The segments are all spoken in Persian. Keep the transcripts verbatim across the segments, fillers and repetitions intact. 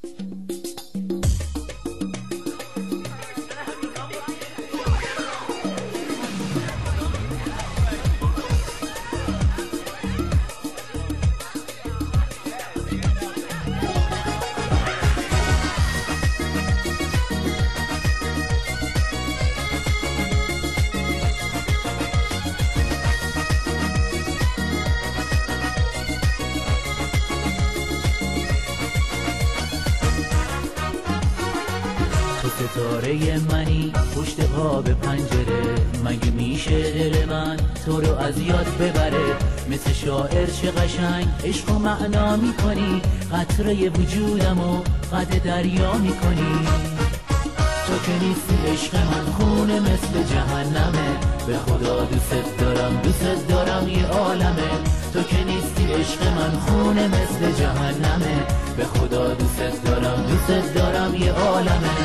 ستاره منی پشت پا به پنجره، مگه میشه دل من تو رو از یاد ببره؟ مثل شاعر چه قشنگ عشق و معنا میکنی، قطره وجودمو قد دریا میکنی. تو که نیستی عشق من خونه مثل جهنمه، به خدا دوست دارم دوست دارم یه عالمه. تو که نیستی عشق من خونه مثل جهنمه، به خدا دوست دارم دوست دارم یه عالمه.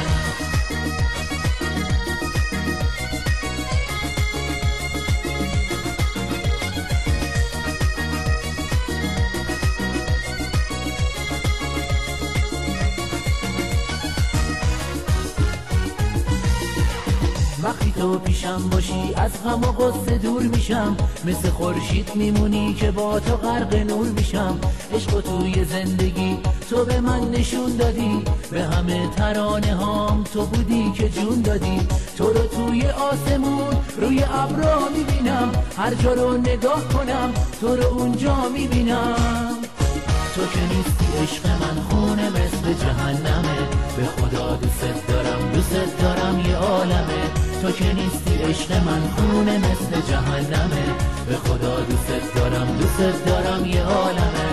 وقتی تو پیشم باشی از غم و غصه دور میشم، مثل خورشید میمونی که با تو غرق نور میشم. عشق توی زندگی تو به من نشون دادی، به همه ترانه هام تو بودی که جون دادی. تو رو توی آسمون روی ابرا میبینم، هر جا رو نگاه کنم تو رو اونجا میبینم. تو که نیستی عشق من خونه مثل جهنمه، به خدا دوست دارم دوست دارم یه عالمه. تو که نیستی عشق من خونه مثل جهنمه، به خدا دوست دارم دوست دارم یه عالمه.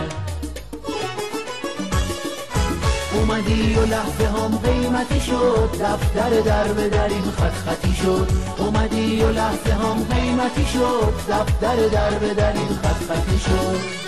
اومدی و لحظه هم قیمتی شد، دفتر در به دریم خط خطی شد. اومدی و لحظه هم قیمتی شد، دفتر در به دریم خط خطی شد.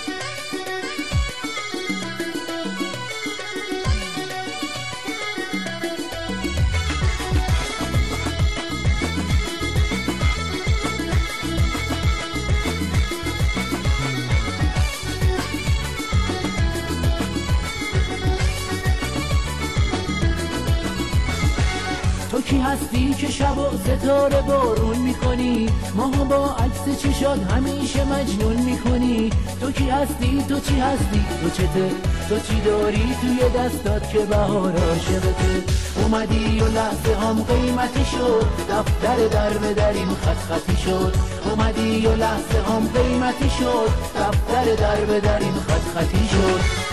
تو کی هستی که شب و ستاره بارون میکنی، ماها با عکس چشات همیشه مجنون میکنی؟ تو کی هستی تو چی هستی تو چته، تو چی داری توی دستات که بهار عاشقته؟ اومدی و لحظه هم قیمتی شد، دفتر در به دریم خط خطی شد. اومدی و لحظه هم قیمتی شد، دفتر در به دریم خط خطی شد.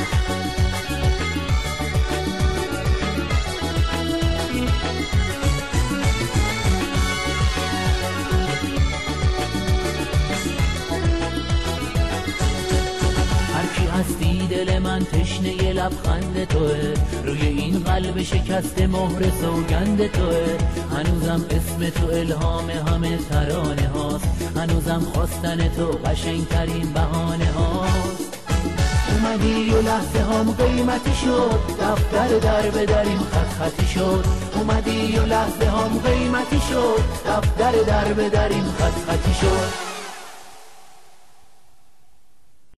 هستی دل من تشنه ی لبخند توه، روی این قلب شکست مهر سوگند توه. هنوزم اسم تو الهام همه ترانه هاست، هنوزم خواستن تو قشنگترین بهانه هاست. اومدی و لحظه هم قیمتی شد، دفتر در به دریم خط خطی شد. اومدی و لحظه هم قیمتی شد، دفتر در به دریم خط خطی شد.